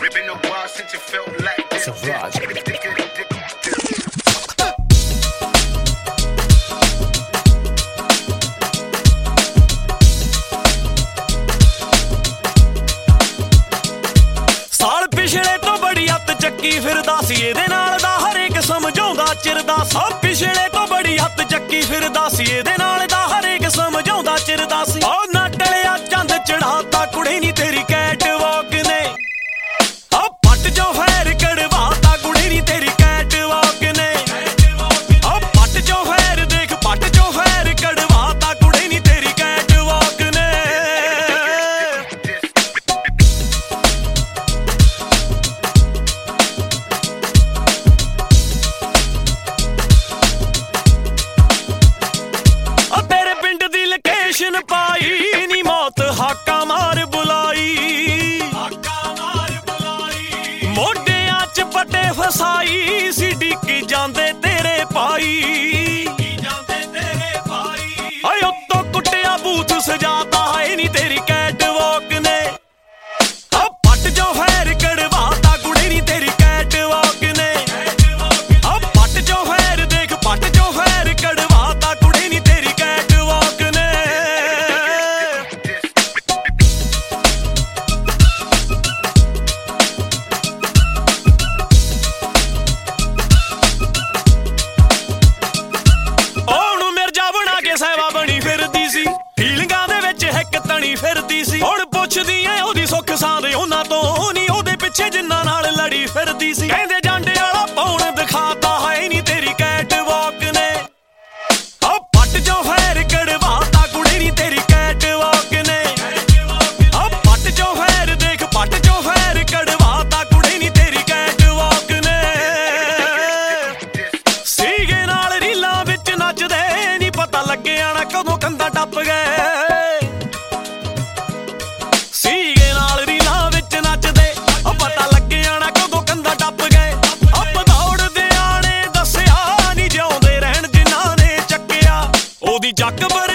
Been a while since it felt like this. ਸਾਲ ਪਿਛਲੇ ਤੋਂ ਬੜੀ ਹੱਥ ਚੱਕੀ ਫਿਰਦਾ ਸੀ ਇਹਦੇ ਨਾਲ ਦਾ ਹਰੇਕ ਸਮਝਾਉਂਦਾ ਚਿਰਦਾ ਸਾਲ ਪਿਛਲੇ ਤੋਂ ਬੜੀ ਹੱਥ ਚੱਕੀ ਫਿਰਦਾ ਸੀ ਇਹਦੇ ਨਾਲ ਦਾ ਹਰੇਕ ਸਮਝਾਉਂਦਾ ਚਿਰਦਾ ਸੀ ਉਹ ਨਾ ਟਲਿਆ ਚੰਦ ਚੜਾਤਾ ਕੁੜੇ ਨੀ ਤੇਰੀ ਕੈਟ ਵਾਕ ਨੇ ਆ ਪੱਟ ਜੋ ਫੈਰ ਕੜਵਾਤਾ ਕੁੜੇ ਨੀ ਤੇਰੀ ਕੈਟ ਵਾਕ ਨੇ ਆ ਪੱਟ ਜੋ ਫੈਰ ਦੇਖ ਪੱਟ ਜੋ ਫੈਰ ਕੜਵਾਤਾ ਕੁੜੇ ਨੀ ਤੇਰੀ ਕੈਟ ਵਾਕ ਨੇ ਪਾਈ ਨੀ ਮੌਤ ਹਾਕਾ ਮਾਰ ਬੁਲਾਈ ਮੋਢਿਆਂ ਚ ਪੱਟੇ ਫਸਾਈ ਸੀ ਡਿੱਕੀ ਜਾਂਦੇ ਤੇਰੇ ਭਾਈ ਹਾਏ ਉੱਤੋਂ ਕੁੱਟਿਆ ਬੂਥ ਸਜਾਤਾ ਹੈ ਨੀ ਤੇਰੀ ਕੈਟ ਵਾਕ ਨੇ ਆ ਪੱਟ ਜੋ ਫੈਰ ਕੜਵਾਤਾ ਕੁੜੇ ਨੀ ਤੇਰੀ ਕੈਟ ਵਾਕ ਨੇ ਆ ਪੱਟ ਜੋ ਫੈਰ ਦੇਖ ਪੱਟ ਜੋ ਫੈਰ ਕੜਵਾਤਾ ਕੁੜੇ ਨੀ ਤੇਰੀ ਕੈਟ ਵਾਕ ਨੇ ਸਹਿਵਾ ਬਣੀ ਫਿਰਦੀ ਸੀ ਫੀਲਿੰਗਾਂ ਦੇ ਵਿੱਚ ਹਿੱਕ ਤਣੀ ਫਿਰਦੀ ਸੀ ਹੁਣ ਪੁੱਛਦੀ ਐ ਉਹਦੀ ਸੁੱਖ ਸਾਂਦ ਉਹਨਾਂ ਤੋਂ ਨੀ ਉਹਦੇ ਪਿੱਛੇ ਜਿੰਨਾਂ ਨਾਲ ਲੜੀ ਫਿਰਦੀ ਸੀ ਕਹਿੰਦੇ ਜਾਂਡੇ ਵਾਲਾ ਪੌਣ ਦਿਖਾਤਾ ਹੈ ਨੀ ਤੇਰੀ ਕੈਟ ਵਾਕ ਨੇ ਆ ਪੱਟ ਜੋ ਫੈਰ ਕੜਵਾਤਾ ਕੁੜੇ ਨੀ ਤੇਰੀ ਕੈਟ ਵਾਕ ਨੇ ਆ ਪੱਟ ਜੋ ਫੈਰ ਦੇਖ ਪੱਟ ਜੋ ਫੈਰ ਕੜਵਾਤਾ ਕੁੜੇ ਨੀ ਤੇਰੀ ਕੈਟ ਵਾਕ ਨੇ ਸੀਗੇ ਨਾਲ ਰੀਲਾਂ ਵਿੱਚ ਨੱਚਦੇ ਪਤਾ ਲੱਗਿਆ ਨਾ ਕਦੋਂ ਕੰਧਾਂ ਟੱਪ ਗਏ ਸੀਗੇ ਨਾਲ ਰੀਲਾਂ ਵਿੱਚ ਨੱਚਦੇ ਉਹ ਪਤਾ ਲੱਗਿਆ ਨਾ ਕਦੋਂ ਕੰਧਾਂ ਟੱਪ ਗਏ ਅੱਬ ਦੌੜਦੇ ਆਣੇ ਦੱਸਿਆ ਨਹੀਂ ਜਿਉਂਦੇ ਰਹਿਣ ਜਿਨ੍ਹਾਂ ਨੇ ਚੱਕਿਆ ਉਹਦੀ ਜੱਗ